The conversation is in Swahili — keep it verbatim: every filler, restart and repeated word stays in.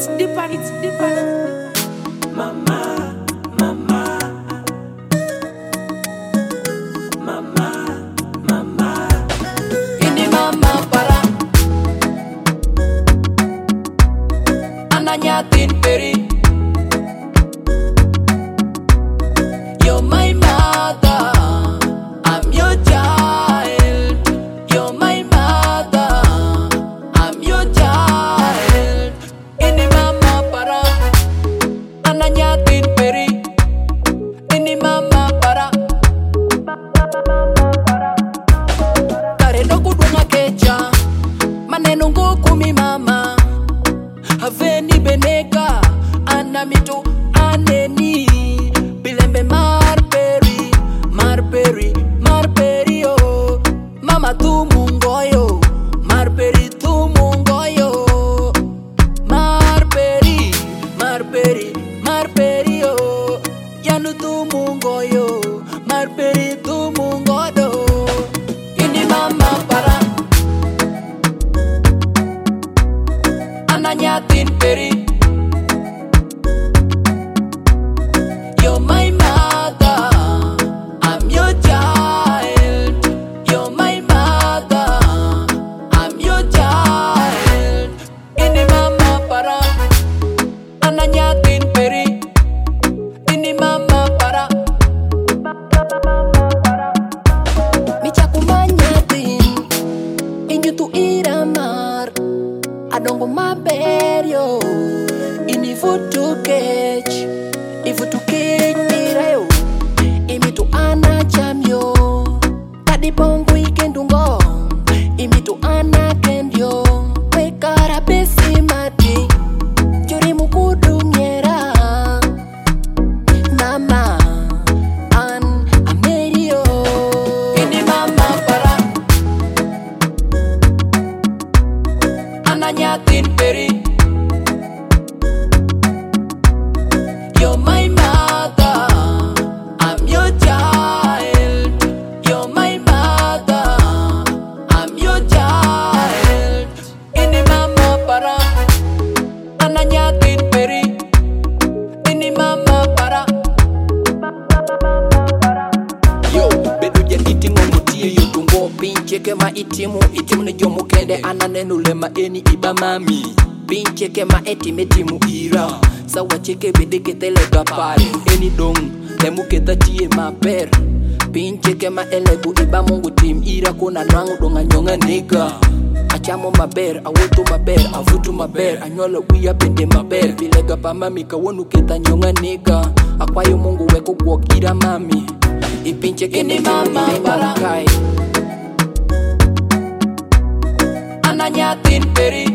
It's deeper, it's deeper. Mama, mama, mama, mama. Ini mama para ananyatin peri. You're my mother, I'm your child. You're my mother, I'm your child. Ini mama para ananyatin peri. Ini mama para Kareno kudunga kecha maneno ngokumi mama Haveni beneka anamitu aneni Bilembe marperi marperi marperi oh Mama tu mungoyo marperi tu mungoyo Marperi marperi marperi oh Yanu tu mungoyo marperi tu mungodo Ini mama para ananyatin peri. You're my mother, I'm your child. You're my mother, I'm your child. Ini mama para ananyatin peri. Ini mama para Michakumanyatin Inyo tu iramar Adongo maberio Ini futu kech Ifutu kech irayo Imi tu ana chamyo Tadi pongu ikendungo Imi tu ana kendio Wekara besi mati Juri mukudu nyera Mama An Amerio Ini mama para ananyatin peri. You're my mother, I'm your child. You're my mother, I'm your child. Ini mama para ananyatin peri. Ini mama para Yo, bedu ya itimu mutie yutungo Pinche kema itimu, itimu ne jomu kende Ananenu lema eni iba mami Pinche kema eti metimu ira Sawa cheke bede ketele kapare Eni dong, lemu keta chie maper Pinche kema elebu iba mungu tim ira Kuna nangu donga nyonga nigga Achamo maber, awoto maber, avutu maber Anyola wia pende maber Vilega pa mami kawonu keta nyonga nigga Akwayo mungu weko kuokira mami Ipinche kene mama para kai ananyatin peri.